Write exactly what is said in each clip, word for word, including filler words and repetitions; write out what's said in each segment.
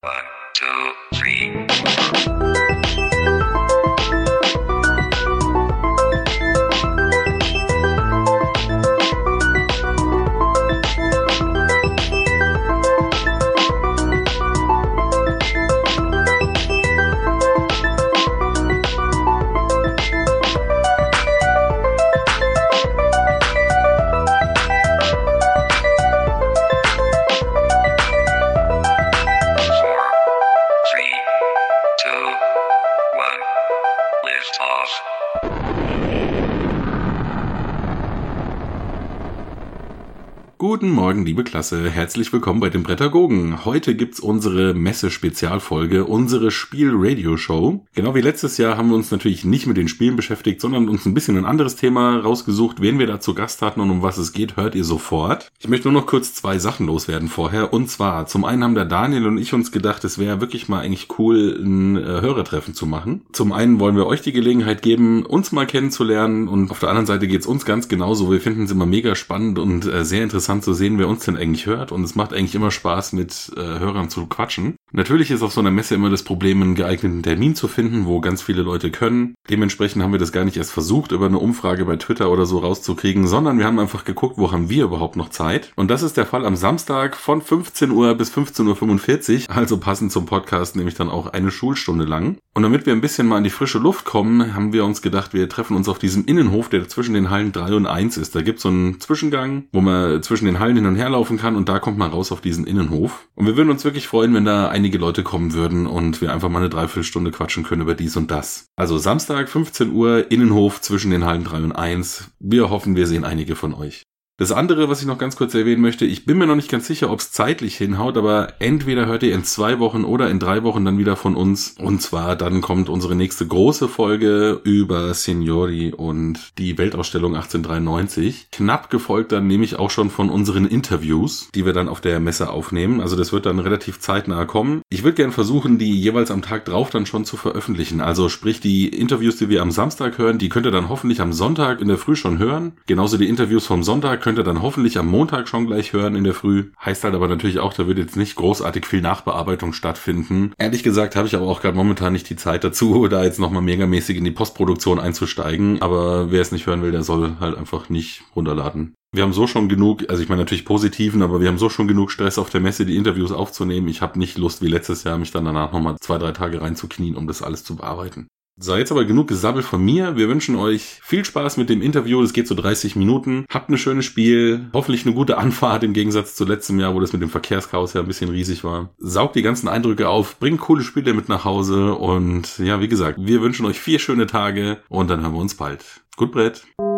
One, two, three. Guten Morgen, liebe Klasse. Herzlich willkommen bei den Prädagogen. Heute gibt's unsere Messe-Spezialfolge, unsere Spiel-Radio-Show. Genau wie letztes Jahr haben wir uns natürlich nicht mit den Spielen beschäftigt, sondern uns ein bisschen ein anderes Thema rausgesucht. Wen wir da zu Gast hatten und um was es geht, hört ihr sofort. Ich möchte nur noch kurz zwei Sachen loswerden vorher. Und zwar, zum einen haben der Daniel und ich uns gedacht, es wäre wirklich mal eigentlich cool, ein äh, Hörertreffen zu machen. Zum einen wollen wir euch die Gelegenheit geben, uns mal kennenzulernen, und auf der anderen Seite geht's uns ganz genauso. Wir finden es immer mega spannend und äh, sehr interessant zu sehen, wer uns denn eigentlich hört, und es macht eigentlich immer Spaß, mit äh, Hörern zu quatschen. Natürlich ist auf so einer Messe immer das Problem, einen geeigneten Termin zu finden, wo ganz viele Leute können. Dementsprechend haben wir das gar nicht erst versucht, über eine Umfrage bei Twitter oder so rauszukriegen, sondern wir haben einfach geguckt, wo haben wir überhaupt noch Zeit. Und das ist der Fall am Samstag von fünfzehn Uhr bis fünfzehn Uhr fünfundvierzig, also passend zum Podcast, nämlich dann auch eine Schulstunde lang. Und damit wir ein bisschen mal in die frische Luft kommen, haben wir uns gedacht, wir treffen uns auf diesem Innenhof, der zwischen den Hallen drei und eins ist. Da gibt es so einen Zwischengang, wo man zwischen den Hallen hin und her laufen kann, und da kommt man raus auf diesen Innenhof. Und wir würden uns wirklich freuen, wenn da einige Leute kommen würden und wir einfach mal eine Dreiviertelstunde quatschen können über dies und das. Also Samstag, fünfzehn Uhr, Innenhof zwischen den Hallen drei und eins. Wir hoffen, wir sehen einige von euch. Das andere, was ich noch ganz kurz erwähnen möchte, ich bin mir noch nicht ganz sicher, ob es zeitlich hinhaut, aber entweder hört ihr in zwei Wochen oder in drei Wochen dann wieder von uns. Und zwar dann kommt unsere nächste große Folge über Signori und die Weltausstellung achtzehnhundertdreiundneunzig. Knapp gefolgt dann nämlich auch schon von unseren Interviews, die wir dann auf der Messe aufnehmen. Also das wird dann relativ zeitnah kommen. Ich würde gerne versuchen, die jeweils am Tag drauf dann schon zu veröffentlichen. Also sprich, die Interviews, die wir am Samstag hören, die könnt ihr dann hoffentlich am Sonntag in der Früh schon hören. Genauso die Interviews vom Sonntag könnt ihr dann hoffentlich am Montag schon gleich hören in der Früh. Heißt halt aber natürlich auch, da wird jetzt nicht großartig viel Nachbearbeitung stattfinden. Ehrlich gesagt habe ich aber auch gerade momentan nicht die Zeit dazu, da jetzt nochmal megamäßig in die Postproduktion einzusteigen. Aber wer es nicht hören will, der soll halt einfach nicht runterladen. Wir haben so schon genug, also ich meine natürlich positiven, aber wir haben so schon genug Stress auf der Messe, die Interviews aufzunehmen. Ich habe nicht Lust, wie letztes Jahr, mich dann danach nochmal zwei, drei Tage reinzuknien, um das alles zu bearbeiten. So, jetzt aber genug Gesabbel von mir. Wir wünschen euch viel Spaß mit dem Interview. Das geht so dreißig Minuten. Habt ein schönes Spiel. Hoffentlich eine gute Anfahrt im Gegensatz zu letztem Jahr, wo das mit dem Verkehrschaos ja ein bisschen riesig war. Saugt die ganzen Eindrücke auf. Bringt coole Spiele mit nach Hause. Und ja, wie gesagt, wir wünschen euch vier schöne Tage und dann hören wir uns bald. Gut Brett.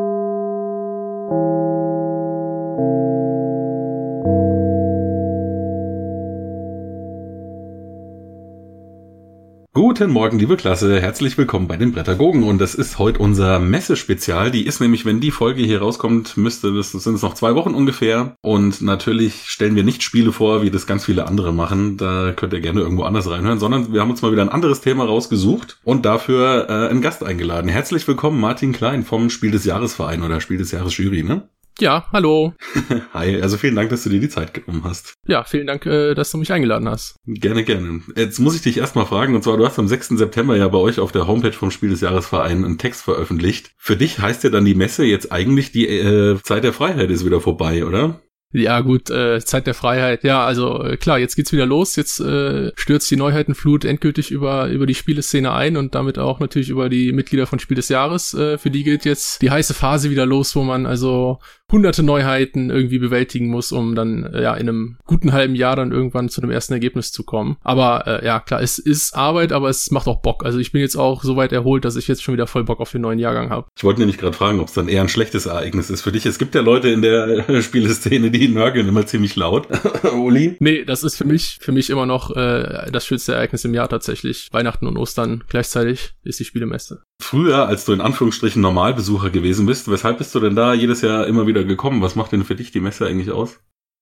Guten Morgen, liebe Klasse, herzlich willkommen bei den Prädagogen, und das ist heute unser Messe-Spezial. Die ist nämlich, wenn die Folge hier rauskommt, müsste das, das sind es noch zwei Wochen ungefähr, und natürlich stellen wir nicht Spiele vor, wie das ganz viele andere machen, da könnt ihr gerne irgendwo anders reinhören, sondern wir haben uns mal wieder ein anderes Thema rausgesucht und dafür äh, einen Gast eingeladen. Herzlich willkommen, Martin Klein vom Spiel des Jahres-Verein oder Spiel des Jahres-Jury, ne? Ja, hallo. Hi, also vielen Dank, dass du dir die Zeit genommen hast. Ja, vielen Dank, äh, dass du mich eingeladen hast. Gerne, gerne. Jetzt muss ich dich erstmal fragen, und zwar, du hast am sechsten September ja bei euch auf der Homepage vom Spiel des Jahresverein einen Text veröffentlicht. Für dich heißt ja dann die Messe jetzt eigentlich, die äh, Zeit der Freiheit ist wieder vorbei, oder? Ja gut, äh, Zeit der Freiheit. Ja, also äh, klar, jetzt geht's wieder los. Jetzt äh, stürzt die Neuheitenflut endgültig über über die Spieleszene ein und damit auch natürlich über die Mitglieder von Spiel des Jahres. Äh, für die geht jetzt die heiße Phase wieder los, wo man also hunderte Neuheiten irgendwie bewältigen muss, um dann äh, ja in einem guten halben Jahr dann irgendwann zu einem ersten Ergebnis zu kommen. Aber äh, ja klar, es ist Arbeit, aber es macht auch Bock. Also ich bin jetzt auch so weit erholt, dass ich jetzt schon wieder voll Bock auf den neuen Jahrgang habe. Ich wollte nämlich gerade fragen, ob es dann eher ein schlechtes Ereignis ist für dich. Es gibt ja Leute in der Spieleszene, die nörgeln immer ziemlich laut. Uli? Nee, das ist für mich für mich immer noch äh, das schönste Ereignis im Jahr tatsächlich. Weihnachten und Ostern gleichzeitig ist die Spielemesse. Früher, als du in Anführungsstrichen Normalbesucher gewesen bist, weshalb bist du denn da jedes Jahr immer wieder gekommen? Was macht denn für dich die Messe eigentlich aus?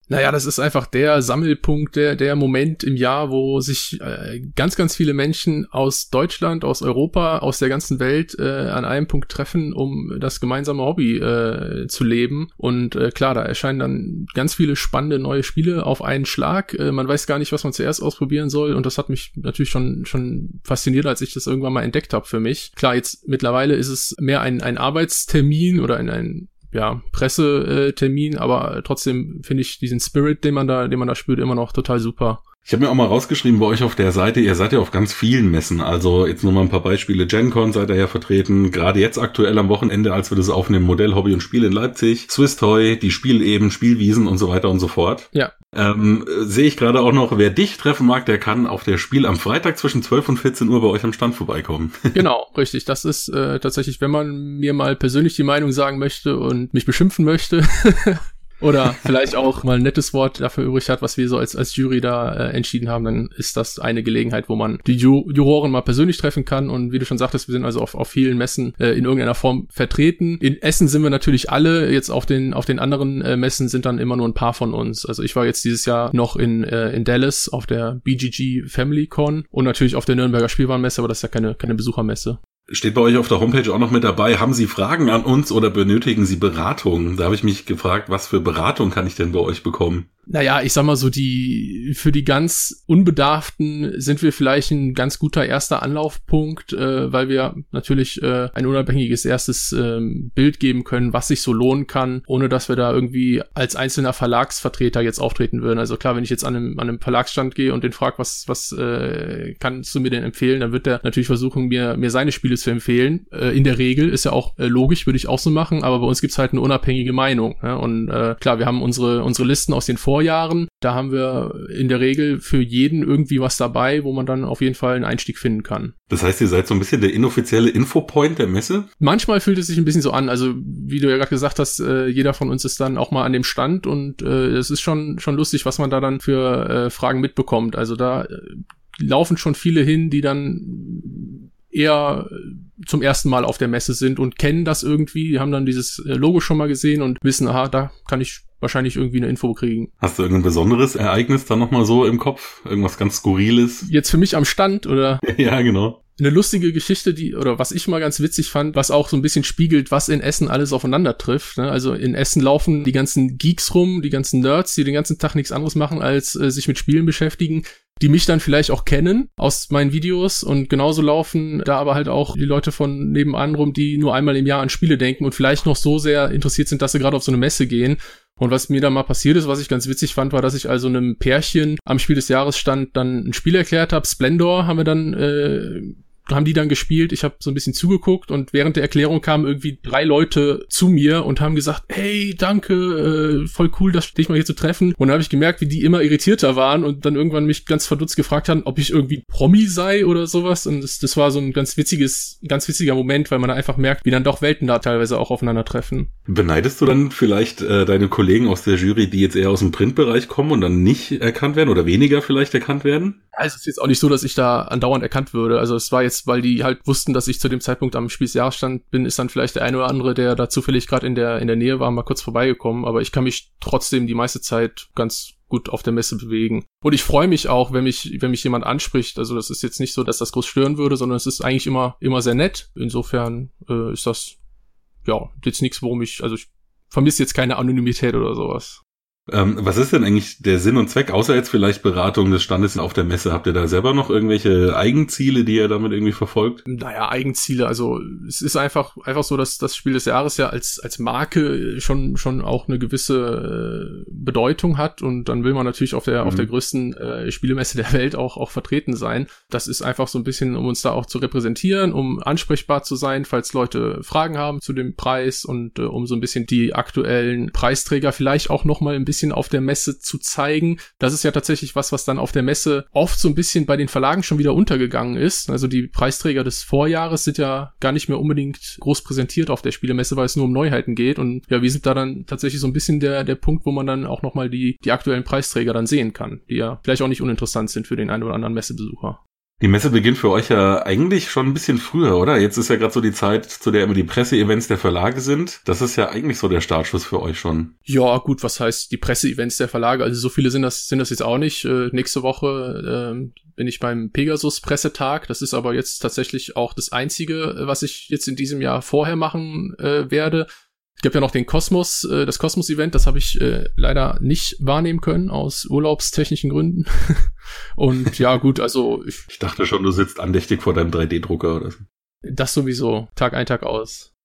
Naja, das ist einfach der Sammelpunkt, der der Moment im Jahr, wo sich äh, ganz, ganz viele Menschen aus Deutschland, aus Europa, aus der ganzen Welt äh, an einem Punkt treffen, um das gemeinsame Hobby äh, zu leben. Und äh, klar, da erscheinen dann ganz viele spannende neue Spiele auf einen Schlag. Äh, man weiß gar nicht, was man zuerst ausprobieren soll. Und das hat mich natürlich schon schon fasziniert, als ich das irgendwann mal entdeckt habe für mich. Klar, jetzt mittlerweile ist es mehr ein, ein Arbeitstermin oder ein, ein ja, Pressetermin, aber trotzdem finde ich diesen Spirit, den man da, den man da spürt, immer noch total super. Ich habe mir auch mal rausgeschrieben bei euch auf der Seite, ihr seid ja auf ganz vielen Messen, also jetzt nur mal ein paar Beispiele. GenCon seid ihr ja vertreten, gerade jetzt aktuell am Wochenende, als wir das aufnehmen, Modell, Hobby und Spiel in Leipzig, Swiss Toy, die Spieleben, Spielwiesen und so weiter und so fort. Ja. Ähm, sehe ich gerade auch noch, wer dich treffen mag, der kann auf der Spiel am Freitag zwischen zwölf und vierzehn Uhr bei euch am Stand vorbeikommen. Genau, richtig. Das ist äh, tatsächlich, wenn man mir mal persönlich die Meinung sagen möchte und mich beschimpfen möchte, oder vielleicht auch mal ein nettes Wort dafür übrig hat, was wir so als als Jury da äh, entschieden haben, dann ist das eine Gelegenheit, wo man die Ju- Juroren mal persönlich treffen kann. Und wie du schon sagtest, wir sind also auf, auf vielen Messen äh, in irgendeiner Form vertreten. In Essen sind wir natürlich alle, jetzt auf den auf den anderen äh, Messen sind dann immer nur ein paar von uns. Also ich war jetzt dieses Jahr noch in äh, in Dallas auf der B G G Family Con und natürlich auf der Nürnberger Spielwarenmesse, aber das ist ja keine keine Besuchermesse. Steht bei euch auf der Homepage auch noch mit dabei, haben Sie Fragen an uns oder benötigen Sie Beratung? Da habe ich mich gefragt, was für Beratung kann ich denn bei euch bekommen? Naja, ich sag mal so, die für die ganz Unbedarften sind wir vielleicht ein ganz guter erster Anlaufpunkt, äh, weil wir natürlich äh, ein unabhängiges erstes ähm, Bild geben können, was sich so lohnen kann, ohne dass wir da irgendwie als einzelner Verlagsvertreter jetzt auftreten würden. Also klar, wenn ich jetzt an einem, an einem Verlagsstand gehe und den frage, was was äh, kannst du mir denn empfehlen, dann wird der natürlich versuchen, mir mir seine Spiele zu empfehlen. Äh, in der Regel ist ja auch äh, logisch, würde ich auch so machen, aber bei uns gibt's halt eine unabhängige Meinung. Ja? Und äh, klar, wir haben unsere unsere Listen aus den Vorjahren, da haben wir in der Regel für jeden irgendwie was dabei, wo man dann auf jeden Fall einen Einstieg finden kann. Das heißt, ihr seid so ein bisschen der inoffizielle Infopoint der Messe? Manchmal fühlt es sich ein bisschen so an, also wie du ja gerade gesagt hast, äh, jeder von uns ist dann auch mal an dem Stand und äh, es ist schon schon lustig, was man da dann für äh, Fragen mitbekommt. Also da äh, laufen schon viele hin, die dann eher zum ersten Mal auf der Messe sind und kennen das irgendwie, die haben dann dieses Logo schon mal gesehen und wissen, aha, da kann ich wahrscheinlich irgendwie eine Info kriegen. Hast du irgendein besonderes Ereignis dann nochmal so im Kopf? Irgendwas ganz Skurriles? Jetzt für mich am Stand, oder? Ja, genau. Eine lustige Geschichte, die, oder was ich mal ganz witzig fand, was auch so ein bisschen spiegelt, was in Essen alles aufeinander trifft. Ne? Also in Essen laufen die ganzen Geeks rum, die ganzen Nerds, die den ganzen Tag nichts anderes machen, als äh, sich mit Spielen beschäftigen, die mich dann vielleicht auch kennen aus meinen Videos, und genauso laufen da aber halt auch die Leute von nebenan rum, die nur einmal im Jahr an Spiele denken und vielleicht noch so sehr interessiert sind, dass sie gerade auf so eine Messe gehen. Und was mir da mal passiert ist, was ich ganz witzig fand, war, dass ich also einem Pärchen am Spiel des Jahres stand, dann ein Spiel erklärt habe. Splendor haben wir dann äh, haben die dann gespielt, ich habe so ein bisschen zugeguckt und während der Erklärung kamen irgendwie drei Leute zu mir und haben gesagt, hey, danke, äh, voll cool, das dich mal hier zu treffen. Und dann habe ich gemerkt, wie die immer irritierter waren und dann irgendwann mich ganz verdutzt gefragt haben, ob ich irgendwie Promi sei oder sowas. Und das, das war so ein ganz witziges, ganz witziger Moment, weil man da einfach merkt, wie dann doch Welten da teilweise auch aufeinandertreffen. Beneidest du dann vielleicht äh, deine Kollegen aus der Jury, die jetzt eher aus dem Printbereich kommen und dann nicht erkannt werden oder weniger vielleicht erkannt werden? Ja, es ist jetzt auch nicht so, dass ich da andauernd erkannt würde. Also es war jetzt, weil die halt wussten, dass ich zu dem Zeitpunkt am Spiel des Jahres stand, bin, ist dann vielleicht der eine oder andere, der da zufällig gerade in der in der Nähe war, mal kurz vorbeigekommen. Aber ich kann mich trotzdem die meiste Zeit ganz gut auf der Messe bewegen. Und ich freue mich auch, wenn mich wenn mich jemand anspricht. Also das ist jetzt nicht so, dass das groß stören würde, sondern es ist eigentlich immer immer sehr nett. Insofern äh, ist das ja jetzt nichts, worum ich, also ich vermisse jetzt keine Anonymität oder sowas. Ähm, was ist denn eigentlich der Sinn und Zweck, außer jetzt vielleicht Beratung des Standes auf der Messe? Habt ihr da selber noch irgendwelche Eigenziele, die ihr damit irgendwie verfolgt? Naja, Eigenziele, also es ist einfach einfach so, dass das Spiel des Jahres ja als als Marke schon schon auch eine gewisse äh, Bedeutung hat, und dann will man natürlich auf der mhm. auf der größten äh, Spielemesse der Welt auch auch vertreten sein. Das ist einfach so ein bisschen, um uns da auch zu repräsentieren, um ansprechbar zu sein, falls Leute Fragen haben zu dem Preis, und äh, um so ein bisschen die aktuellen Preisträger vielleicht auch noch mal ein bisschen auf der Messe zu zeigen. Das ist ja tatsächlich was, was dann auf der Messe oft so ein bisschen bei den Verlagen schon wieder untergegangen ist. Also die Preisträger des Vorjahres sind ja gar nicht mehr unbedingt groß präsentiert auf der Spielemesse, weil es nur um Neuheiten geht. Und ja, wir sind da dann tatsächlich so ein bisschen der der Punkt, wo man dann auch nochmal die die aktuellen Preisträger dann sehen kann, die ja vielleicht auch nicht uninteressant sind für den einen oder anderen Messebesucher. Die Messe beginnt für euch ja eigentlich schon ein bisschen früher, oder? Jetzt ist ja gerade so die Zeit, zu der immer die Presseevents der Verlage sind. Das ist ja eigentlich so der Startschuss für euch schon. Ja, gut, was heißt die Presseevents der Verlage? Also so viele sind das sind das jetzt auch nicht. Äh, nächste Woche äh, bin ich beim Pegasus-Pressetag. Das ist aber jetzt tatsächlich auch das Einzige, was ich jetzt in diesem Jahr vorher machen äh, werde. Es gibt ja noch den Kosmos, äh, das Kosmos-Event, das habe ich äh, leider nicht wahrnehmen können, aus urlaubstechnischen Gründen. Und ja, gut, also ich, ich dachte schon, du sitzt andächtig vor deinem drei D-Drucker oder so. Das sowieso, Tag ein, Tag aus.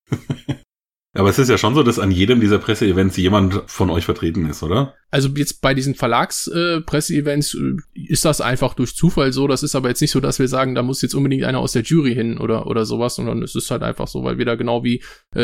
Aber es ist ja schon so, dass an jedem dieser Presseevents jemand von euch vertreten ist, oder? Also jetzt bei diesen Verlags-Presseevents äh, ist das einfach durch Zufall so. Das ist aber jetzt nicht so, dass wir sagen, da muss jetzt unbedingt einer aus der Jury hin oder oder sowas, sondern es ist halt einfach so, weil wir da genau wie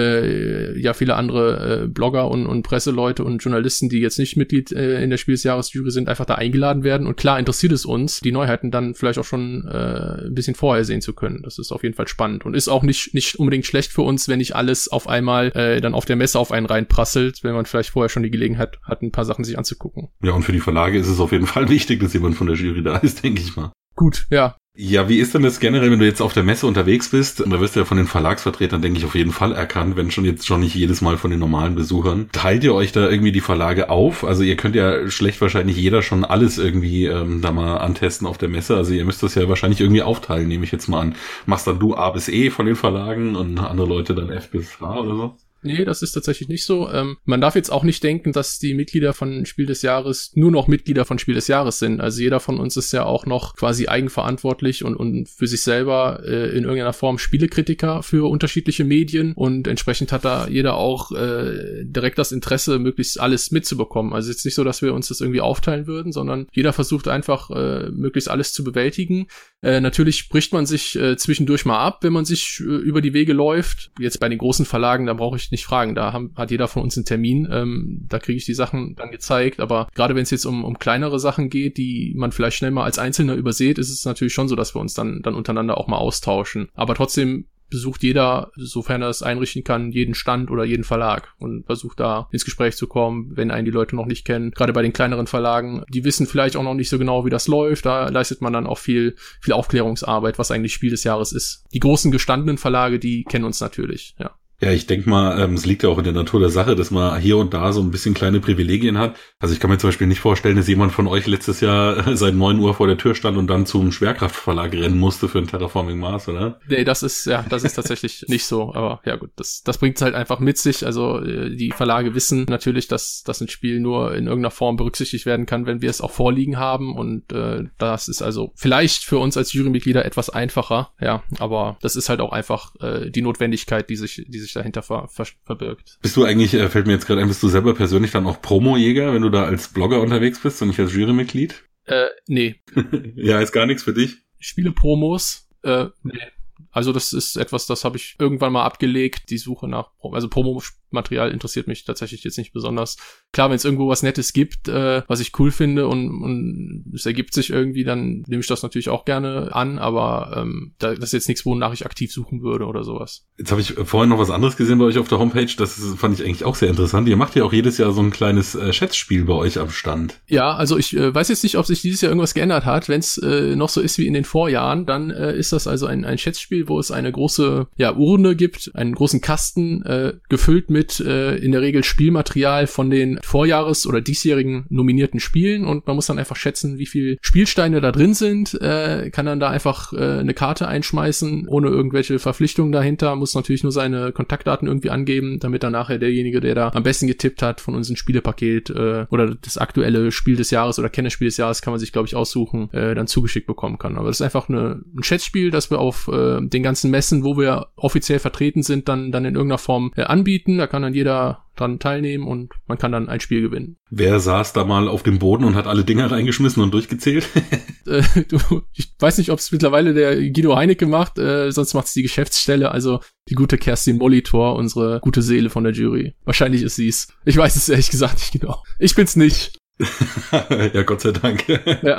äh, ja viele andere äh, Blogger und, und Presseleute und Journalisten, die jetzt nicht Mitglied äh, in der Spiel des Jahres Jury sind, einfach da eingeladen werden. Und klar interessiert es uns, die Neuheiten dann vielleicht auch schon äh, ein bisschen vorher sehen zu können. Das ist auf jeden Fall spannend und ist auch nicht nicht unbedingt schlecht für uns, wenn nicht alles auf einmal äh, dann auf der Messe auf einen reinprasselt, wenn man vielleicht vorher schon die Gelegenheit hat, ein paar Sachen sich anzugucken. Ja, und für die Verlage ist es auf jeden Fall wichtig, dass jemand von der Jury da ist, denke ich mal. Gut, ja. Ja, wie ist denn das generell, wenn du jetzt auf der Messe unterwegs bist? Da wirst du ja von den Verlagsvertretern, denke ich, auf jeden Fall erkannt, wenn schon jetzt schon nicht jedes Mal von den normalen Besuchern. Teilt ihr euch da irgendwie die Verlage auf? Also ihr könnt ja schlecht wahrscheinlich jeder schon alles irgendwie ähm, da mal antesten auf der Messe. Also ihr müsst das ja wahrscheinlich irgendwie aufteilen, nehme ich jetzt mal an. Machst dann du A bis E von den Verlagen und andere Leute dann F bis H oder so? Nee, das ist tatsächlich nicht so. Ähm, man darf jetzt auch nicht denken, dass die Mitglieder von Spiel des Jahres nur noch Mitglieder von Spiel des Jahres sind. Also jeder von uns ist ja auch noch quasi eigenverantwortlich und, und für sich selber äh, in irgendeiner Form Spielekritiker für unterschiedliche Medien und entsprechend hat da jeder auch äh, direkt das Interesse, möglichst alles mitzubekommen. Also jetzt nicht so, dass wir uns das irgendwie aufteilen würden, sondern jeder versucht einfach, äh, möglichst alles zu bewältigen. Äh, natürlich spricht man sich äh, zwischendurch mal ab, wenn man sich äh, über die Wege läuft. Jetzt bei den großen Verlagen, da brauche ich nicht fragen, da haben, hat jeder von uns einen Termin, ähm, da kriege ich die Sachen dann gezeigt, aber gerade wenn es jetzt um, um kleinere Sachen geht, die man vielleicht schnell mal als Einzelner übersieht, ist es natürlich schon so, dass wir uns dann, dann untereinander auch mal austauschen. Aber trotzdem besucht jeder, sofern er es einrichten kann, jeden Stand oder jeden Verlag und versucht da ins Gespräch zu kommen, wenn einen die Leute noch nicht kennen. Gerade bei den kleineren Verlagen, die wissen vielleicht auch noch nicht so genau, wie das läuft. Da leistet man dann auch viel, viel Aufklärungsarbeit, was eigentlich Spiel des Jahres ist. Die großen gestandenen Verlage, die kennen uns natürlich, ja. Ja, ich denke mal, ähm, es liegt ja auch in der Natur der Sache, dass man hier und da so ein bisschen kleine Privilegien hat. Also ich kann mir zum Beispiel nicht vorstellen, dass jemand von euch letztes Jahr seit neun Uhr vor der Tür stand und dann zum Schwerkraftverlag rennen musste für ein Terraforming Mars, oder? Nee, das ist, ja, das ist tatsächlich nicht so. Aber ja gut, das, das bringt es halt einfach mit sich. Also die Verlage wissen natürlich, dass, dass ein Spiel nur in irgendeiner Form berücksichtigt werden kann, wenn wir es auch vorliegen haben. Und äh, das ist also vielleicht für uns als Jurymitglieder etwas einfacher, ja. Aber das ist halt auch einfach äh, die Notwendigkeit, die sich, die sich dahinter ver- ver- verbirgt. Bist du eigentlich, äh, fällt mir jetzt gerade ein, bist du selber persönlich dann auch Promojäger, wenn du da als Blogger unterwegs bist und nicht als Jurymitglied? Äh, nee. Ja, ist gar nichts für dich? Spiele-Promos, äh, nee. Also das ist etwas, das habe ich irgendwann mal abgelegt, die Suche nach, also Promomaterial interessiert mich tatsächlich jetzt nicht besonders. Klar, wenn es irgendwo was Nettes gibt, äh, was ich cool finde und, und es ergibt sich irgendwie, dann nehme ich das natürlich auch gerne an, aber ähm, da, das ist jetzt nichts, wonach ich aktiv suchen würde oder sowas. Jetzt habe ich vorhin noch was anderes gesehen bei euch auf der Homepage, das fand ich eigentlich auch sehr interessant. Ihr macht ja auch jedes Jahr so ein kleines äh, Schätzspiel bei euch am Stand. Ja, also ich äh, weiß jetzt nicht, ob sich dieses Jahr irgendwas geändert hat. Wenn es äh, noch so ist wie in den Vorjahren, dann äh, ist das also ein, ein Schätzspiel, wo es eine große ja, Urne gibt, einen großen Kasten, äh, gefüllt mit äh, in der Regel Spielmaterial von den Vorjahres- oder diesjährigen nominierten Spielen und man muss dann einfach schätzen, wie viel Spielsteine da drin sind, äh, kann dann da einfach äh, eine Karte einschmeißen, ohne irgendwelche Verpflichtungen dahinter, muss natürlich nur seine Kontaktdaten irgendwie angeben, damit dann nachher derjenige, der da am besten getippt hat von unserem Spielepaket äh, oder das aktuelle Spiel des Jahres oder Kennerspiel des Jahres, kann man sich, glaube ich, aussuchen, äh, dann zugeschickt bekommen kann. Aber das ist einfach eine, ein Schätzspiel, das wir auf äh, den ganzen Messen, wo wir offiziell vertreten sind, dann dann in irgendeiner Form äh, anbieten. Da kann dann jeder dran teilnehmen und man kann dann ein Spiel gewinnen. Wer saß da mal auf dem Boden und hat alle Dinger reingeschmissen und durchgezählt? äh, du, ich weiß nicht, ob es mittlerweile der Guido Heinecke macht, äh, sonst macht es die Geschäftsstelle, also die gute Kerstin Molitor, unsere gute Seele von der Jury. Wahrscheinlich ist sie's. Ich weiß es ehrlich gesagt nicht genau. Ich bin's nicht. Ja, Gott sei Dank. Ja.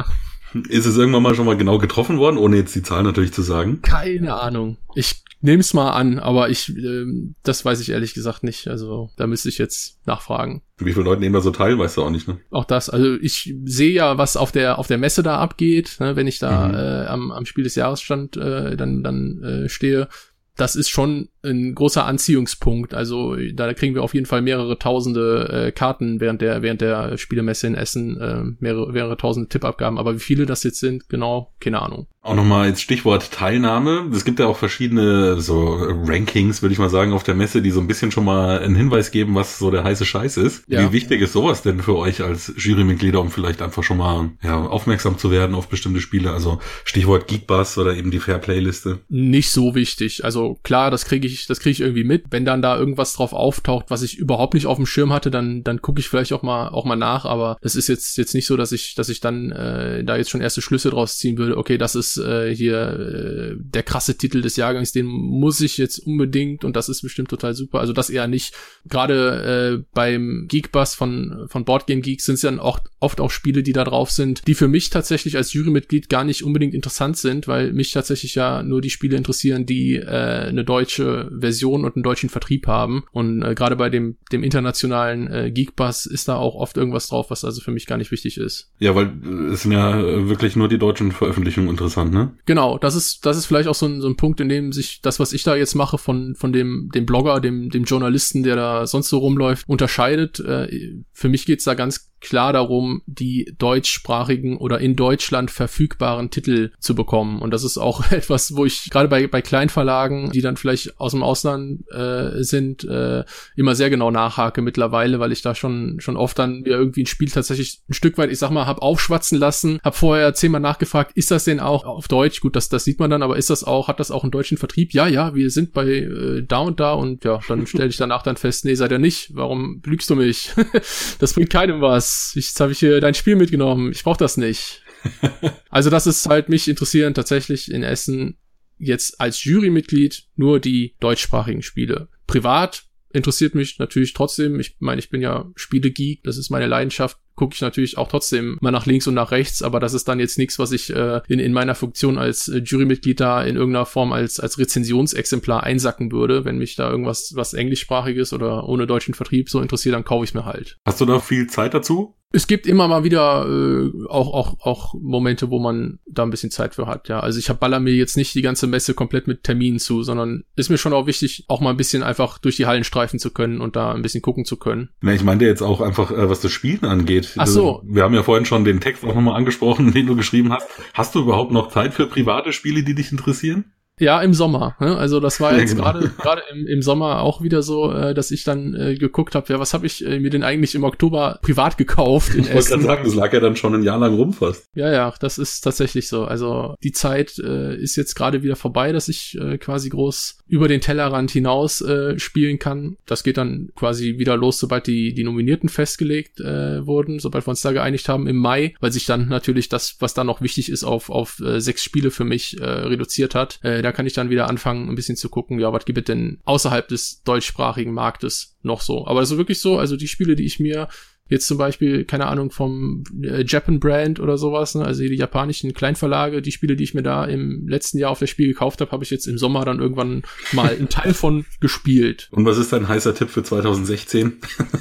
Ist es irgendwann mal schon mal genau getroffen worden, ohne jetzt die Zahl natürlich zu sagen? Keine Ahnung. Ich nehme es mal an, aber ich, ähm, das weiß ich ehrlich gesagt nicht. Also da müsste ich jetzt nachfragen. Wie viele Leute nehmen da so teil, weißt du auch nicht, ne? Auch das, also ich sehe ja, was auf der auf der Messe da abgeht, ne, wenn ich da Mhm. äh, am, am Spiel des Jahres stand, äh, dann dann äh, stehe. Das ist schon ein großer Anziehungspunkt. Also da kriegen wir auf jeden Fall mehrere tausende äh, Karten während der während der Spielemesse in Essen, äh, mehrere, mehrere tausende Tippabgaben. Aber wie viele das jetzt sind, genau, keine Ahnung. Auch nochmal als Stichwort Teilnahme. Es gibt ja auch verschiedene so Rankings, würde ich mal sagen, auf der Messe, die so ein bisschen schon mal einen Hinweis geben, was so der heiße Scheiß ist. Ja. Wie wichtig ist sowas denn für euch als Jurymitglieder, um vielleicht einfach schon mal ja, aufmerksam zu werden auf bestimmte Spiele? Also Stichwort Geekbus oder eben die Fair-Play-Liste. Nicht so wichtig. Also klar, das kriege ich, das kriege ich irgendwie mit. Wenn dann da irgendwas drauf auftaucht, was ich überhaupt nicht auf dem Schirm hatte, dann dann gucke ich vielleicht auch mal auch mal nach. Aber das ist jetzt jetzt nicht so, dass ich dass ich dann äh, da jetzt schon erste Schlüsse draus ziehen würde. Okay, das ist äh, hier äh, der krasse Titel des Jahrgangs, den muss ich jetzt unbedingt und das ist bestimmt total super. Also das eher nicht. Gerade äh, beim Geekbus von von Boardgame Geeks sind es dann auch oft auch Spiele, die da drauf sind, die für mich tatsächlich als Jurymitglied gar nicht unbedingt interessant sind, weil mich tatsächlich ja nur die Spiele interessieren, die äh, eine deutsche Version und einen deutschen Vertrieb haben. Und äh, gerade bei dem dem internationalen äh, Geekbus ist da auch oft irgendwas drauf, was also für mich gar nicht wichtig ist. Ja, weil äh, es sind ja äh, wirklich nur die deutschen Veröffentlichungen interessant, ne? Genau, das ist das ist vielleicht auch so ein, so ein Punkt, in dem sich das, was ich da jetzt mache, von von dem dem Blogger, dem dem Journalisten, der da sonst so rumläuft, unterscheidet. Äh, für mich geht's da ganz klar darum, die deutschsprachigen oder in Deutschland verfügbaren Titel zu bekommen. Und das ist auch etwas, wo ich gerade bei bei Kleinverlagen, die dann vielleicht aus dem Ausland äh, sind, äh, immer sehr genau nachhake mittlerweile, weil ich da schon schon oft dann mir irgendwie ein Spiel tatsächlich ein Stück weit, ich sag mal, hab aufschwatzen lassen, hab vorher zehnmal nachgefragt, ist das denn auch auf Deutsch? Gut, das das sieht man dann, aber ist das auch, hat das auch einen deutschen Vertrieb? Ja, ja, wir sind bei äh, da und da und ja, dann stelle ich danach dann fest, nee, seid ihr nicht. Warum lügst du mich? Das bringt keinem was. Ich, jetzt habe ich hier dein Spiel mitgenommen. Ich brauche das nicht. Also das ist halt mich interessieren tatsächlich in Essen jetzt als Jurymitglied nur die deutschsprachigen Spiele. Privat interessiert mich natürlich trotzdem. Ich meine, ich bin ja Spielegeek. Das ist meine Leidenschaft. Gucke ich natürlich auch trotzdem mal nach links und nach rechts, aber das ist dann jetzt nichts, was ich äh, in in meiner Funktion als äh, Jurymitglied da in irgendeiner Form als als Rezensionsexemplar einsacken würde. Wenn mich da irgendwas was englischsprachiges oder ohne deutschen Vertrieb so interessiert, dann kaufe ich es mir halt. Hast du da viel Zeit dazu? Es gibt immer mal wieder äh, auch auch auch Momente, wo man da ein bisschen Zeit für hat, ja. Also ich hab baller mir jetzt nicht die ganze Messe komplett mit Terminen zu, sondern ist mir schon auch wichtig, auch mal ein bisschen einfach durch die Hallen streifen zu können und da ein bisschen gucken zu können. Na, ich meinte jetzt auch einfach, äh, was das Spielen angeht. Ach so. Wir haben ja vorhin schon den Text auch nochmal angesprochen, den du geschrieben hast. Hast du überhaupt noch Zeit für private Spiele, die dich interessieren? Ja, im Sommer. Ne? Also das war Ja, jetzt genau. gerade gerade im, im Sommer auch wieder so, äh, dass ich dann äh, geguckt habe, ja, was habe ich äh, mir denn eigentlich im Oktober privat gekauft in Ich wollte gerade Essen? sagen, das lag ja dann schon ein Jahr lang rum fast. Ja, ja, das ist tatsächlich so. Also die Zeit äh, ist jetzt gerade wieder vorbei, dass ich äh, quasi groß über den Tellerrand hinaus äh, spielen kann. Das geht dann quasi wieder los, sobald die die Nominierten festgelegt äh, wurden, sobald wir uns da geeinigt haben im Mai, weil sich dann natürlich das, was da noch wichtig ist, auf auf äh, sechs Spiele für mich äh, reduziert hat. Äh, da kann ich dann wieder anfangen, ein bisschen zu gucken, ja, was gibt es denn außerhalb des deutschsprachigen Marktes noch so. Aber also wirklich so, also die Spiele, die ich mir jetzt zum Beispiel, keine Ahnung, vom äh, Japan Brand oder sowas, ne, also die japanischen Kleinverlage, die Spiele, die ich mir da im letzten Jahr auf das Spiel gekauft habe, habe ich jetzt im Sommer dann irgendwann mal einen Teil von gespielt. Und was ist dein heißer Tipp für zwanzig sechzehn?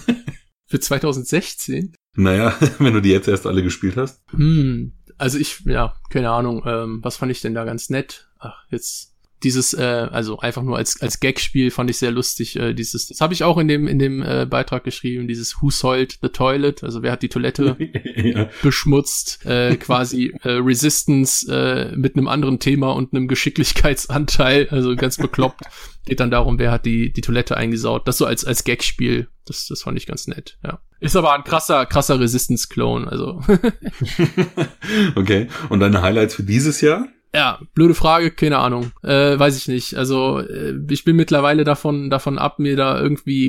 Für zwanzig sechzehn? Naja, wenn du die jetzt erst alle gespielt hast. Hm, also ich, ja, keine Ahnung, ähm, was fand ich denn da ganz nett? Ach, jetzt dieses, äh, also einfach nur als als Gag-Spiel fand ich sehr lustig. Äh, dieses, das habe ich auch in dem in dem äh, Beitrag geschrieben. Dieses Who soiled the toilet? Also wer hat die Toilette Ja. beschmutzt? Äh, quasi äh, Resistance äh, mit einem anderen Thema und einem Geschicklichkeitsanteil. Also ganz bekloppt. Geht dann darum, wer hat die die Toilette eingesaut. Das so als als Gag-Spiel. Das das fand ich ganz nett. Ja, ist aber ein krasser krasser Resistance-Clone. Also Okay. Und deine Highlights für dieses Jahr? ja, blöde Frage, keine Ahnung. Äh, weiß ich nicht. Also äh, ich bin mittlerweile davon davon ab, mir da irgendwie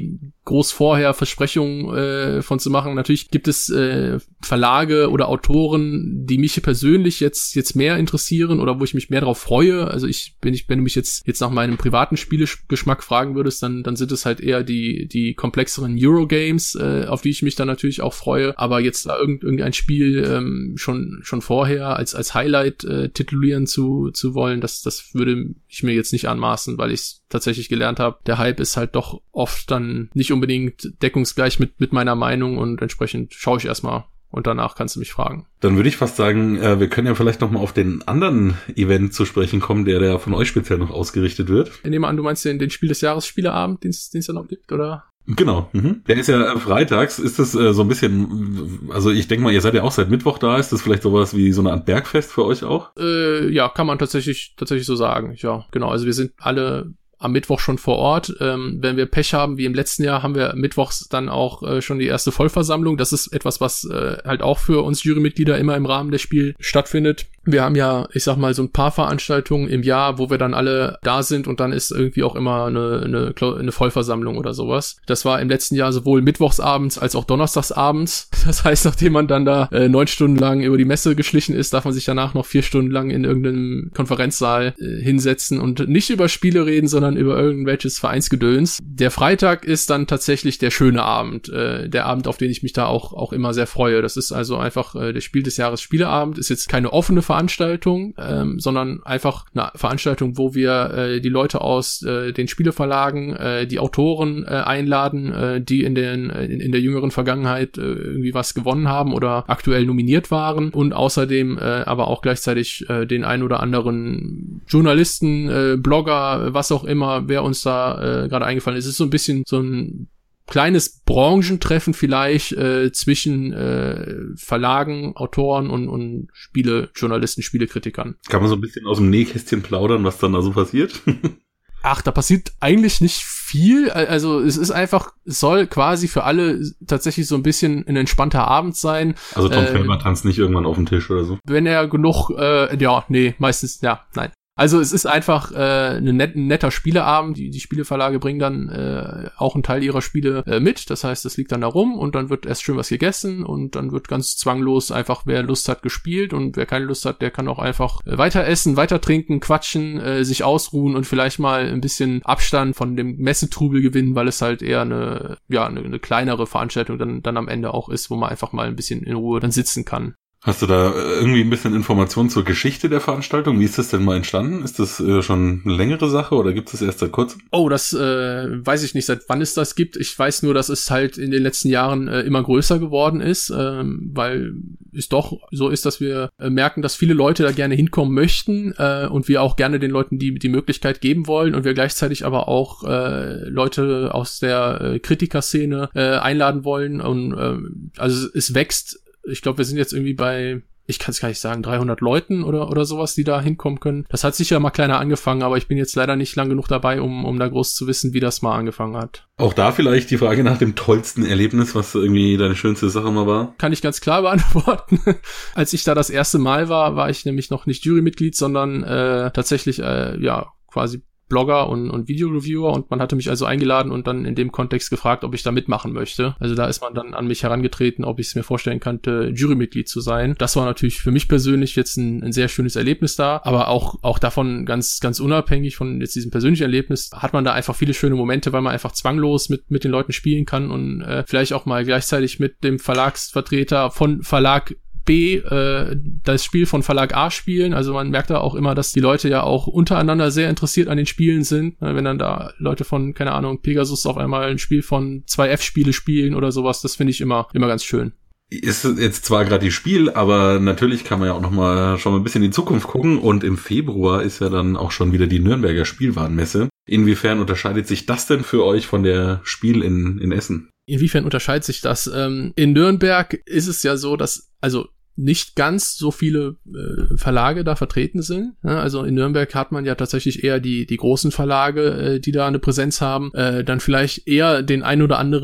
groß vorher Versprechungen äh, von zu machen. Natürlich gibt es äh, Verlage oder Autoren, die mich persönlich jetzt jetzt mehr interessieren oder wo ich mich mehr darauf freue. Also ich, wenn ich, wenn du mich jetzt jetzt nach meinem privaten Spielegeschmack fragen würdest, dann dann sind es halt eher die die komplexeren Eurogames, äh, auf die ich mich dann natürlich auch freue. Aber jetzt da irgend, irgendein Spiel ähm, schon schon vorher als als Highlight äh, titulieren zu zu wollen, das das würde ich mir jetzt nicht anmaßen, weil ich tatsächlich gelernt habe, der Hype ist halt doch oft dann nicht unbedingt deckungsgleich mit mit meiner Meinung und entsprechend schaue ich erstmal und danach kannst du mich fragen. Dann würde ich fast sagen, äh, wir können ja vielleicht noch mal auf den anderen Event zu sprechen kommen, der der von euch speziell noch ausgerichtet wird. Ich nehme an, du meinst den, den Spiel des Jahres Spieleabend, den es ja noch gibt, oder? Genau, mhm. Der ist ja freitags, ist das äh, so ein bisschen, also ich denke mal, ihr seid ja auch seit Mittwoch da, ist das vielleicht sowas wie so eine Art Bergfest für euch auch? Äh, ja, kann man tatsächlich tatsächlich so sagen, ja, genau, also wir sind alle am Mittwoch schon vor Ort. Ähm, wenn wir Pech haben, wie im letzten Jahr, haben wir mittwochs dann auch äh, schon die erste Vollversammlung. Das ist etwas, was äh, halt auch für uns Jurymitglieder immer im Rahmen des Spiels stattfindet. Wir haben ja, ich sag mal, so ein paar Veranstaltungen im Jahr, wo wir dann alle da sind und dann ist irgendwie auch immer eine, eine, eine Vollversammlung oder sowas. Das war im letzten Jahr sowohl mittwochsabends als auch donnerstagsabends. Das heißt, nachdem man dann da äh, neun Stunden lang über die Messe geschlichen ist, darf man sich danach noch vier Stunden lang in irgendeinem Konferenzsaal äh, hinsetzen und nicht über Spiele reden, sondern über irgendwelches Vereinsgedöns. Der Freitag ist dann tatsächlich der schöne Abend, äh, der Abend, auf den ich mich da auch auch immer sehr freue. Das ist also einfach äh, der Spiel des Jahres Spieleabend. Ist jetzt keine offene Veranstaltung, ähm, sondern einfach eine Veranstaltung, wo wir äh, die Leute aus äh, den Spieleverlagen, äh, die Autoren äh, einladen, äh, die in den in, in der jüngeren Vergangenheit äh, irgendwie was gewonnen haben oder aktuell nominiert waren und außerdem äh, aber auch gleichzeitig äh, den ein oder anderen Journalisten, äh, Blogger, was auch immer, wer uns da äh, gerade eingefallen ist. Es ist so ein bisschen so ein kleines Branchentreffen vielleicht äh, zwischen äh, Verlagen, Autoren und, und Spielejournalisten, Spielekritikern. Kann man so ein bisschen aus dem Nähkästchen plaudern, was dann da so passiert? Ach, da passiert eigentlich nicht viel. Also es ist einfach, es soll quasi für alle tatsächlich so ein bisschen ein entspannter Abend sein. Also Tom äh, Felmer tanzt nicht irgendwann auf dem Tisch oder so? Wenn er genug, äh, ja, nee, meistens, ja, nein. Also es ist einfach äh, ein, net, ein netter Spieleabend. Die, die Spieleverlage bringen dann äh, auch einen Teil ihrer Spiele äh, mit. Das heißt, das liegt dann da rum und dann wird erst schön was gegessen und dann wird ganz zwanglos einfach, wer Lust hat, gespielt und wer keine Lust hat, der kann auch einfach äh, weiter essen, weiter trinken, quatschen, äh, sich ausruhen und vielleicht mal ein bisschen Abstand von dem Messetrubel gewinnen, weil es halt eher eine, ja, eine, eine kleinere Veranstaltung dann, dann am Ende auch ist, wo man einfach mal ein bisschen in Ruhe dann sitzen kann. Hast du da irgendwie ein bisschen Informationen zur Geschichte der Veranstaltung? Wie ist das denn mal entstanden? Ist das äh, schon eine längere Sache oder gibt es das erst seit kurzem? Oh, das äh, weiß ich nicht, seit wann es das gibt. Ich weiß nur, dass es halt in den letzten Jahren äh, immer größer geworden ist, ähm, weil es doch so ist, dass wir äh, merken, dass viele Leute da gerne hinkommen möchten äh, und wir auch gerne den Leuten die die Möglichkeit geben wollen und wir gleichzeitig aber auch äh, Leute aus der äh, Kritikerszene äh, einladen wollen. Und äh, also es wächst. Ich glaube, wir sind jetzt irgendwie bei, ich kann es gar nicht sagen, dreihundert Leuten oder oder sowas, die da hinkommen können. Das hat sicher mal kleiner angefangen, aber ich bin jetzt leider nicht lang genug dabei, um um da groß zu wissen, wie das mal angefangen hat. Auch da vielleicht die Frage nach dem tollsten Erlebnis, was irgendwie deine schönste Sache mal war? Kann ich ganz klar beantworten. Als ich da das erste Mal war, war ich nämlich noch nicht Jurymitglied, sondern äh, tatsächlich, äh, ja, quasi Blogger und, und Videoreviewer und man hatte mich also eingeladen und dann in dem Kontext gefragt, ob ich da mitmachen möchte. Also da ist man dann an mich herangetreten, ob ich es mir vorstellen könnte, Jurymitglied zu sein. Das war natürlich für mich persönlich jetzt ein, ein sehr schönes Erlebnis da, aber auch auch davon ganz ganz unabhängig von jetzt diesem persönlichen Erlebnis hat man da einfach viele schöne Momente, weil man einfach zwanglos mit mit den Leuten spielen kann und äh, vielleicht auch mal gleichzeitig mit dem Verlagsvertreter von Verlag B äh, das Spiel von Verlag A spielen. Also man merkt da auch immer, dass die Leute ja auch untereinander sehr interessiert an den Spielen sind. Wenn dann da Leute von, keine Ahnung, Pegasus auf einmal ein Spiel von zwei F-Spiele spielen oder sowas, das finde ich immer immer ganz schön. Ist jetzt zwar gerade die Spiel, aber natürlich kann man ja auch noch mal schon mal ein bisschen in die Zukunft gucken und im Februar ist ja dann auch schon wieder die Nürnberger Spielwarenmesse. Inwiefern unterscheidet sich das denn für euch von der Spiel in in Essen? Inwiefern unterscheidet sich das? Ähm, in Nürnberg ist es ja so, dass, also nicht ganz so viele äh, Verlage da vertreten sind. Ja, also in Nürnberg hat man ja tatsächlich eher die die großen Verlage, äh, die da eine Präsenz haben. Äh, dann vielleicht eher den ein oder anderen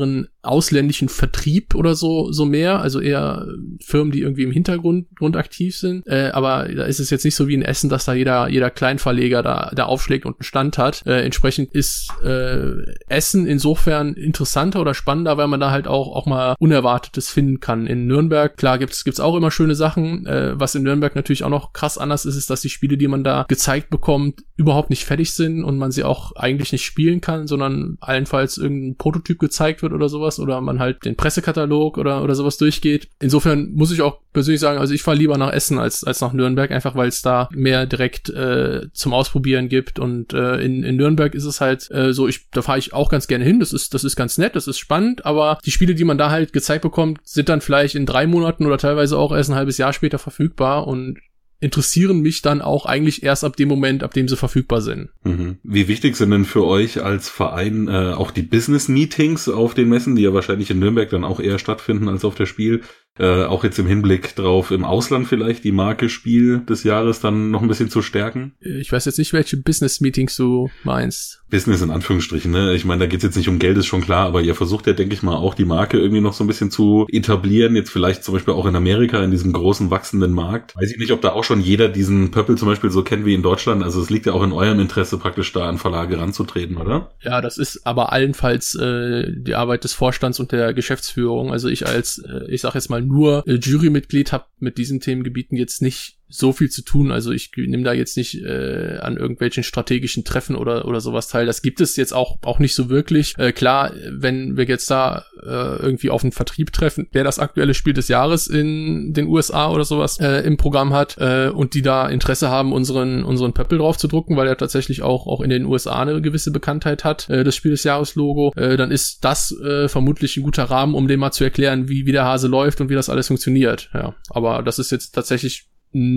ausländischen Vertrieb oder so so mehr, also eher Firmen, die irgendwie im Hintergrund Grund aktiv sind. Äh, aber da ist es jetzt nicht so wie in Essen, dass da jeder jeder Kleinverleger da da aufschlägt und einen Stand hat. Äh, entsprechend ist äh, Essen insofern interessanter oder spannender, weil man da halt auch auch mal Unerwartetes finden kann. In Nürnberg, klar, gibt's gibt's auch immer schöne Sachen. Äh, was in Nürnberg natürlich auch noch krass anders ist, ist, dass die Spiele, die man da gezeigt bekommt, überhaupt nicht fertig sind und man sie auch eigentlich nicht spielen kann, sondern allenfalls irgendein Prototyp gezeigt wird oder sowas oder man halt den Pressekatalog oder oder sowas durchgeht. Insofern muss ich auch persönlich sagen, also ich fahre lieber nach Essen als als nach Nürnberg, einfach weil es da mehr direkt äh, zum Ausprobieren gibt und äh, in in Nürnberg ist es halt äh, so, ich da fahre ich auch ganz gerne hin, das ist das ist ganz nett, das ist spannend, aber die Spiele, die man da halt gezeigt bekommt, sind dann vielleicht in drei Monaten oder teilweise auch erst ein halbes Jahr später verfügbar und interessieren mich dann auch eigentlich erst ab dem Moment, ab dem sie verfügbar sind. Mhm. Wie wichtig sind denn für euch als Verein äh, auch die Business-Meetings auf den Messen, die ja wahrscheinlich in Nürnberg dann auch eher stattfinden als auf der Spiel? Äh, auch jetzt im Hinblick drauf, im Ausland vielleicht die Marke Spiel des Jahres dann noch ein bisschen zu stärken? Ich weiß jetzt nicht, welche Business-Meetings du meinst. Business in Anführungsstrichen, ne? Ich meine, da geht's jetzt nicht um Geld, ist schon klar, aber ihr versucht ja, denke ich mal, auch die Marke irgendwie noch so ein bisschen zu etablieren, jetzt vielleicht zum Beispiel auch in Amerika, in diesem großen, wachsenden Markt. Weiß ich nicht, ob da auch schon jeder diesen Pöppel zum Beispiel so kennt wie in Deutschland, also es liegt ja auch in eurem Interesse, praktisch da an Verlage ranzutreten, oder? Ja, das ist aber allenfalls äh, die Arbeit des Vorstands und der Geschäftsführung, also ich als, äh, ich sag jetzt mal nur äh, Jurymitglied habe mit diesen Themengebieten jetzt nicht so viel zu tun, also ich nehme da jetzt nicht äh, an irgendwelchen strategischen Treffen oder oder sowas teil. Das gibt es jetzt auch auch nicht so wirklich. Äh, klar, wenn wir jetzt da äh, irgendwie auf einen Vertrieb treffen, der das aktuelle Spiel des Jahres in den U S A oder sowas äh, im Programm hat äh, und die da Interesse haben, unseren unseren Pöppel drauf zu drucken, weil er tatsächlich auch auch in den U S A eine gewisse Bekanntheit hat, äh, das Spiel des Jahres Logo, äh, dann ist das äh, vermutlich ein guter Rahmen, um dem mal zu erklären, wie wie der Hase läuft und wie das alles funktioniert. Ja, aber das ist jetzt tatsächlich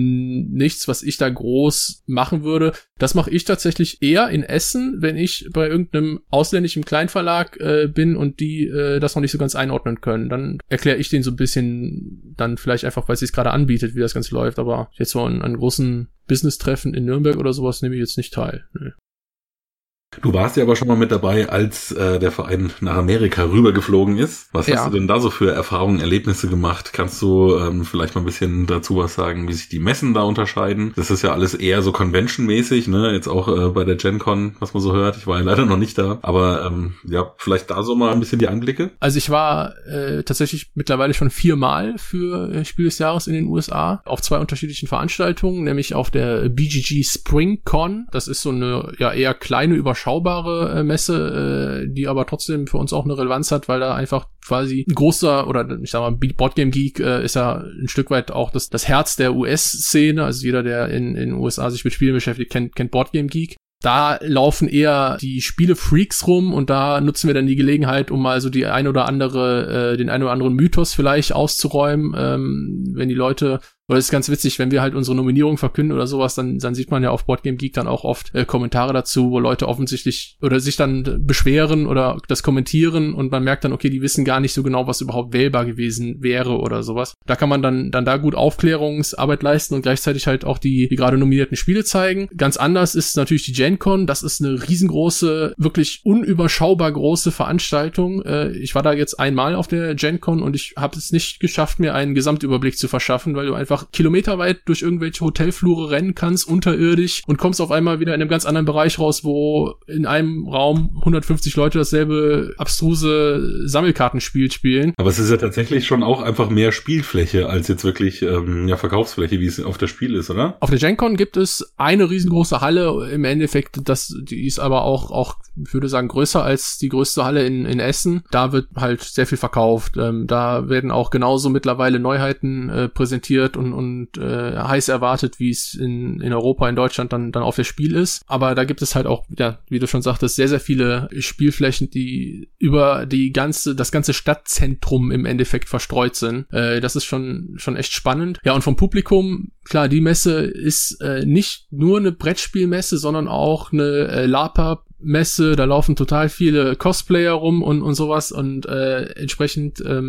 nichts, was ich da groß machen würde. Das mache ich tatsächlich eher in Essen, wenn ich bei irgendeinem ausländischen Kleinverlag äh, bin und die äh, das noch nicht so ganz einordnen können. Dann erkläre ich denen so ein bisschen, dann vielleicht einfach, weil es sich gerade anbietet, wie das Ganze läuft. Aber jetzt so an, an großen Business-Treffen in Nürnberg oder sowas nehme ich jetzt nicht teil. Nee. Du warst ja aber schon mal mit dabei, als äh, der Verein nach Amerika rübergeflogen ist. Was Ja. hast du denn da so für Erfahrungen, Erlebnisse gemacht? Kannst du ähm, vielleicht mal ein bisschen dazu was sagen, wie sich die Messen da unterscheiden? Das ist ja alles eher so Convention-mäßig, ne? Jetzt auch äh, bei der Gen Con, was man so hört. Ich war ja leider noch nicht da. Aber ähm, ja, vielleicht da so mal ein bisschen die Einblicke? Also ich war äh, tatsächlich mittlerweile schon viermal für äh, Spiel des Jahres in den U S A auf zwei unterschiedlichen Veranstaltungen, nämlich auf der B G G Spring Con. Das ist so eine ja eher kleine, überschaubare äh, Messe, äh, die aber trotzdem für uns auch eine Relevanz hat, weil da einfach quasi ein großer, oder ich sag mal, Boardgame Geek äh, ist ja ein Stück weit auch das, das Herz der U S-Szene. Also jeder, der in in den U S A sich mit Spielen beschäftigt, kennt, kennt Boardgame Geek. Da laufen eher die Spiele-Freaks rum und da nutzen wir dann die Gelegenheit, um mal so die ein oder andere, äh, den ein oder anderen Mythos vielleicht auszuräumen, ähm, wenn die Leute, oder es ist ganz witzig, wenn wir halt unsere Nominierung verkünden oder sowas, dann, dann sieht man ja auf Boardgame Geek dann auch oft äh, Kommentare dazu, wo Leute offensichtlich oder sich dann beschweren oder das kommentieren und man merkt dann, okay, die wissen gar nicht so genau, was überhaupt wählbar gewesen wäre oder sowas. Da kann man dann dann da gut Aufklärungsarbeit leisten und gleichzeitig halt auch die, die gerade nominierten Spiele zeigen. Ganz anders ist natürlich die Gen Con. Das ist eine riesengroße, wirklich unüberschaubar große Veranstaltung. Äh, ich war da jetzt einmal auf der Gen Con und ich habe es nicht geschafft, mir einen Gesamtüberblick zu verschaffen, weil du einfach kilometerweit durch irgendwelche Hotelflure rennen kannst, unterirdisch, und kommst auf einmal wieder in einem ganz anderen Bereich raus, wo in einem Raum hundertfünfzig Leute dasselbe abstruse Sammelkartenspiel spielen. Aber es ist ja tatsächlich schon auch einfach mehr Spielfläche als jetzt wirklich ähm, ja Verkaufsfläche, wie es auf der Spiel ist, oder? Auf der Gen Con gibt es eine riesengroße Halle. Im Endeffekt, das, die ist aber auch, auch, ich würde sagen, größer als die größte Halle in, in Essen. Da wird halt sehr viel verkauft. Ähm, da werden auch genauso mittlerweile Neuheiten äh, präsentiert und und äh, heiß erwartet, wie es in in Europa, in Deutschland dann dann auf der Spiel ist. Aber da gibt es halt auch, ja, wie du schon sagtest, sehr, sehr viele Spielflächen, die über die ganze, das ganze Stadtzentrum im Endeffekt verstreut sind. Äh, das ist schon schon echt spannend. Ja, und vom Publikum, klar, die Messe ist äh, nicht nur eine Brettspielmesse, sondern auch eine äh, LARPer Messe. Da laufen total viele Cosplayer rum und und sowas und äh, entsprechend ähm,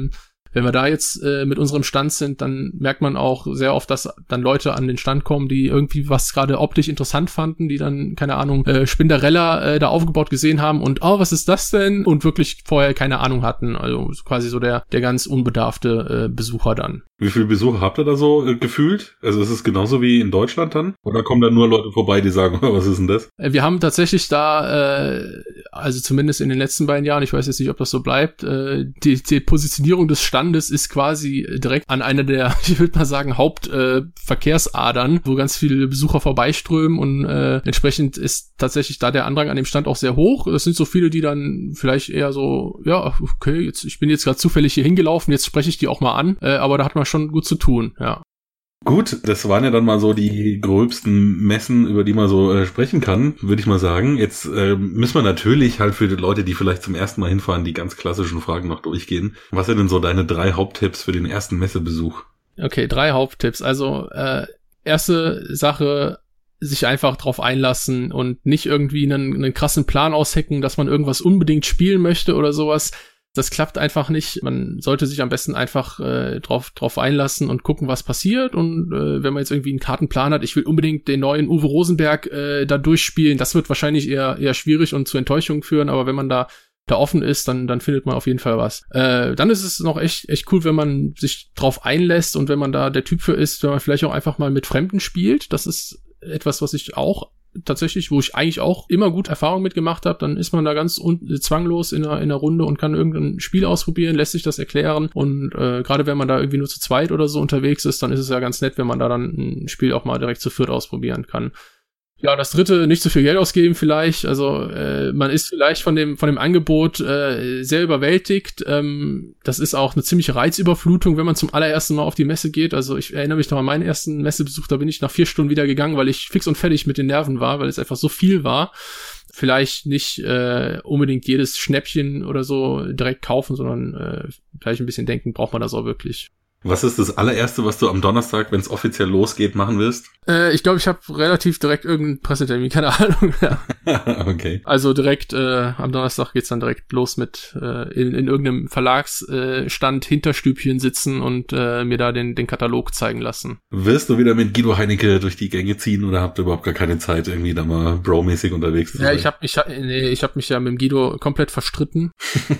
Wenn wir da jetzt äh, mit unserem Stand sind, dann merkt man auch sehr oft, dass dann Leute an den Stand kommen, die irgendwie was gerade optisch interessant fanden, die dann, keine Ahnung, äh, Spinderella äh, da aufgebaut gesehen haben und, oh, was ist das denn? Und wirklich vorher keine Ahnung hatten. Also quasi so der der ganz unbedarfte äh, Besucher dann. Wie viele Besucher habt ihr da so äh, gefühlt? Also ist es genauso wie in Deutschland dann? Oder kommen da nur Leute vorbei, die sagen, was ist denn das? Äh, wir haben tatsächlich da, äh, also zumindest in den letzten beiden Jahren, ich weiß jetzt nicht, ob das so bleibt, äh, die, die Positionierung des Standes ist quasi direkt an einer der, ich würde mal sagen, Hauptverkehrsadern, äh, wo ganz viele Besucher vorbeiströmen und äh, entsprechend ist tatsächlich da der Andrang an dem Stand auch sehr hoch. Es sind so viele, die dann vielleicht eher so, ja, okay, jetzt ich bin jetzt gerade zufällig hier hingelaufen, jetzt spreche ich die auch mal an, äh, aber da hat man schon gut zu tun, ja. Gut, das waren ja dann mal so die gröbsten Messen, über die man so äh, sprechen kann, würde ich mal sagen. Jetzt äh, müssen wir natürlich halt für die Leute, die vielleicht zum ersten Mal hinfahren, die ganz klassischen Fragen noch durchgehen. Was sind denn so deine drei Haupttipps für den ersten Messebesuch? Okay, drei Haupttipps. Also äh, erste Sache, sich einfach drauf einlassen und nicht irgendwie einen, einen krassen Plan aushecken, dass man irgendwas unbedingt spielen möchte oder sowas. Das klappt einfach nicht. Man sollte sich am besten einfach äh, drauf drauf einlassen und gucken, was passiert. Und äh, wenn man jetzt irgendwie einen Kartenplan hat, ich will unbedingt den neuen Uwe Rosenberg äh, da durchspielen, das wird wahrscheinlich eher eher schwierig und zu Enttäuschungen führen. Aber wenn man da da offen ist, dann dann findet man auf jeden Fall was. Äh, dann ist es noch echt echt cool, wenn man sich drauf einlässt und wenn man da der Typ für ist, wenn man vielleicht auch einfach mal mit Fremden spielt. Das ist etwas, was ich auch tatsächlich, wo ich eigentlich auch immer gut Erfahrung mitgemacht habe, dann ist man da ganz un- zwanglos in einer, in einer Runde und kann irgendein Spiel ausprobieren, lässt sich das erklären und äh, gerade wenn man da irgendwie nur zu zweit oder so unterwegs ist, dann ist es ja ganz nett, wenn man da dann ein Spiel auch mal direkt zu viert ausprobieren kann. Ja, das dritte, nicht so viel Geld ausgeben vielleicht, also äh, man ist vielleicht von dem von dem Angebot äh, sehr überwältigt, ähm, das ist auch eine ziemliche Reizüberflutung, wenn man zum allerersten Mal auf die Messe geht, also ich erinnere mich noch an meinen ersten Messebesuch, da bin ich nach vier Stunden wieder gegangen, weil ich fix und fertig mit den Nerven war, weil es einfach so viel war. Vielleicht nicht äh, unbedingt jedes Schnäppchen oder so direkt kaufen, sondern äh, vielleicht ein bisschen denken, braucht man das auch wirklich. Was ist das allererste, was du am Donnerstag, wenn es offiziell losgeht, machen wirst? Äh, ich glaube, ich habe relativ direkt irgendeinen Pressetermin, keine Ahnung. Ja. Okay. Also direkt äh, am Donnerstag geht's dann direkt los mit äh, in, in irgendeinem Verlagsstand äh, Hinterstübchen sitzen und äh, mir da den den Katalog zeigen lassen. Wirst du wieder mit Guido Heinecke durch die Gänge ziehen oder habt ihr überhaupt gar keine Zeit, irgendwie da mal Bro-mäßig unterwegs zu sein? Ja, ich habe ich hab, nee, ich hab mich ja mit dem Guido komplett verstritten.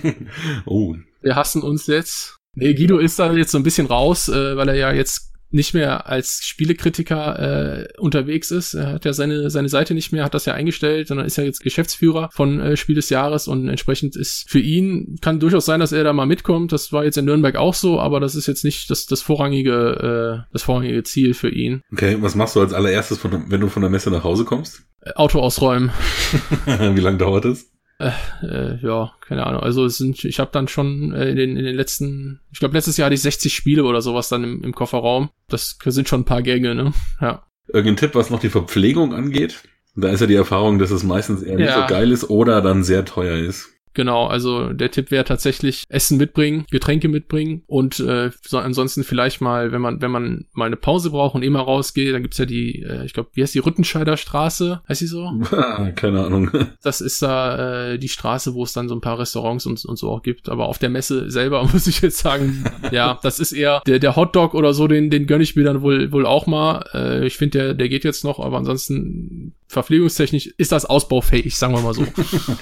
Oh. Wir hassen uns jetzt. Nee, Guido ist da jetzt so ein bisschen raus, äh, weil er ja jetzt nicht mehr als Spielekritiker äh, unterwegs ist. Er hat ja seine seine Seite nicht mehr, hat das ja eingestellt, sondern ist ja jetzt Geschäftsführer von äh, Spiel des Jahres und entsprechend ist für ihn, kann durchaus sein, dass er da mal mitkommt. Das war jetzt in Nürnberg auch so, aber das ist jetzt nicht das das vorrangige äh, das vorrangige Ziel für ihn. Okay, was machst du als allererstes, von, wenn du von der Messe nach Hause kommst? Äh, Auto ausräumen. Wie lange dauert es? Äh, äh, ja, keine Ahnung. Also es sind, ich habe dann schon äh, in den in den letzten, ich glaube letztes Jahr hatte ich sechzig Spiele oder sowas dann im, im Kofferraum. Das sind schon ein paar Gänge, ne? Ja. Irgendein Tipp, was noch die Verpflegung angeht? Da ist ja die Erfahrung, dass es meistens eher nicht Ja. so geil ist oder dann sehr teuer ist. Genau, also der Tipp wäre tatsächlich Essen mitbringen, Getränke mitbringen und äh, so ansonsten vielleicht mal, wenn man wenn man mal eine Pause braucht und immer rausgeht, dann gibt's ja die, äh, ich glaube, wie heißt die, Rüttenscheider Straße, heißt die so? Keine Ahnung. Das ist da äh, die Straße, wo es dann so ein paar Restaurants und, und so auch gibt, aber auf der Messe selber muss ich jetzt sagen, ja, das ist eher der der Hotdog oder so, den den gönn ich mir dann wohl wohl auch mal. Äh, ich finde, der der geht jetzt noch, aber ansonsten verpflegungstechnisch ist das ausbaufähig, sagen wir mal so.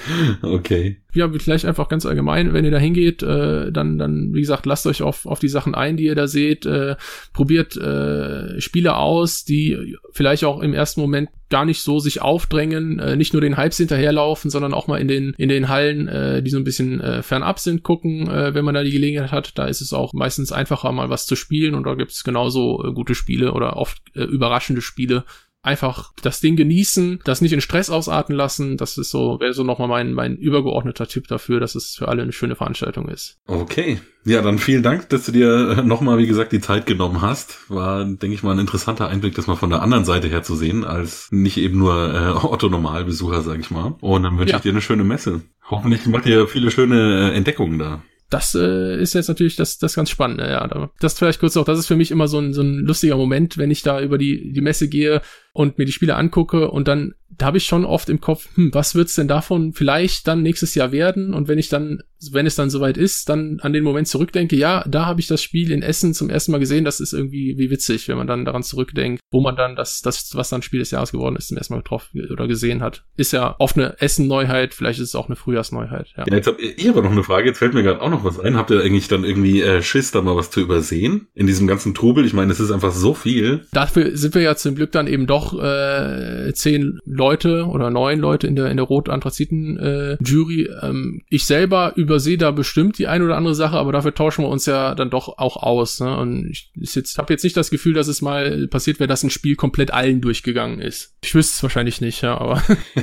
Okay. Ja, vielleicht einfach ganz allgemein, wenn ihr da hingeht, äh, dann, dann, wie gesagt, lasst euch auf, auf die Sachen ein, die ihr da seht, äh, probiert äh, Spiele aus, die vielleicht auch im ersten Moment gar nicht so sich aufdrängen, äh, nicht nur den Hypes hinterherlaufen, sondern auch mal in den in den Hallen, äh, die so ein bisschen äh, fernab sind, gucken, äh, wenn man da die Gelegenheit hat. Da ist es auch meistens einfacher, mal was zu spielen und da gibt es genauso äh, gute Spiele oder oft äh, überraschende Spiele. Einfach das Ding genießen, das nicht in Stress ausarten lassen, das ist so, wäre so nochmal mein, mein übergeordneter Tipp dafür, dass es für alle eine schöne Veranstaltung ist. Okay. Ja, dann vielen Dank, dass du dir nochmal, wie gesagt, die Zeit genommen hast. War, denke ich mal, ein interessanter Einblick, das mal von der anderen Seite her zu sehen, als nicht eben nur äh, Otto-Normalbesucher, sag ich mal. Und dann wünsche Ja. ich dir eine schöne Messe. Hoffentlich macht ihr viele schöne äh, Entdeckungen da. Das äh, ist jetzt natürlich das das ganz Spannende, ja. Das vielleicht kurz noch, das ist für mich immer so ein so ein lustiger Moment, wenn ich da über die die Messe gehe. und mir die Spiele angucke und dann, da habe ich schon oft im Kopf, hm, was wird's denn davon vielleicht dann nächstes Jahr werden? Und wenn ich dann, wenn es dann soweit ist, dann an den Moment zurückdenke, ja, da habe ich das Spiel in Essen zum ersten Mal gesehen, das ist irgendwie wie witzig, wenn man dann daran zurückdenkt, wo man dann das, das, was dann Spiel des Jahres geworden ist, zum ersten Mal getroffen oder gesehen hat. Ist ja oft eine Essen-Neuheit, vielleicht ist es auch eine Frühjahrsneuheit. Ja, ja, jetzt habt ihr aber noch eine Frage, jetzt fällt mir gerade auch noch was ein. Habt ihr eigentlich dann irgendwie äh, Schiss, da mal was zu übersehen? In diesem ganzen Trubel, ich meine, es ist einfach so viel. Dafür sind wir ja zum Glück dann eben doch äh, zehn Leute oder neun Leute in der in der Rot-Anthraziten-Jury. Äh, ähm, ich selber übersehe da bestimmt die ein oder andere Sache, aber dafür tauschen wir uns ja dann doch auch aus. Ne? Und ich jetzt, habe jetzt nicht das Gefühl, dass es mal passiert wäre, dass ein Spiel komplett allen durchgegangen ist. Ich wüsste es wahrscheinlich nicht, ja, aber...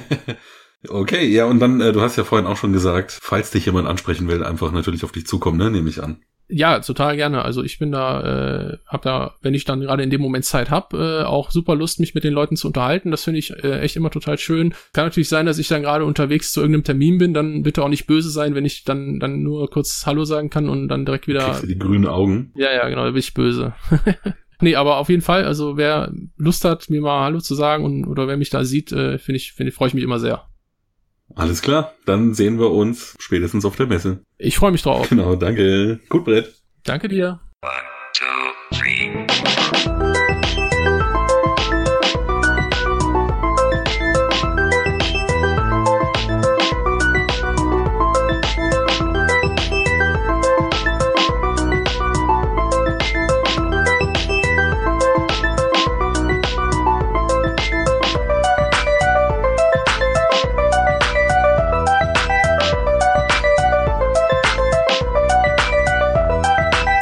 Okay, ja, und dann, äh, du hast ja vorhin auch schon gesagt, falls dich jemand ansprechen will, einfach natürlich auf dich zukommen, ne, nehme ich an. Ja, total gerne. Also ich bin da, äh, hab da, wenn ich dann gerade in dem Moment Zeit hab, äh, auch super Lust, mich mit den Leuten zu unterhalten. Das finde ich äh, echt immer total schön. Kann natürlich sein, dass ich dann gerade unterwegs zu irgendeinem Termin bin, dann bitte auch nicht böse sein, wenn ich dann dann nur kurz Hallo sagen kann und dann direkt wieder... Kriegst du die grünen Augen? Ja, ja, genau, da bin ich böse. Nee, aber auf jeden Fall, also wer Lust hat, mir mal Hallo zu sagen und oder wer mich da sieht, äh, finde ich, finde ich, freue ich mich immer sehr. Alles klar, dann sehen wir uns spätestens auf der Messe. Ich freue mich drauf. Genau, danke. Gut, Brett. Danke dir. One, two, three.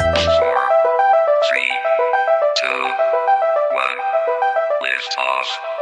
Lift off.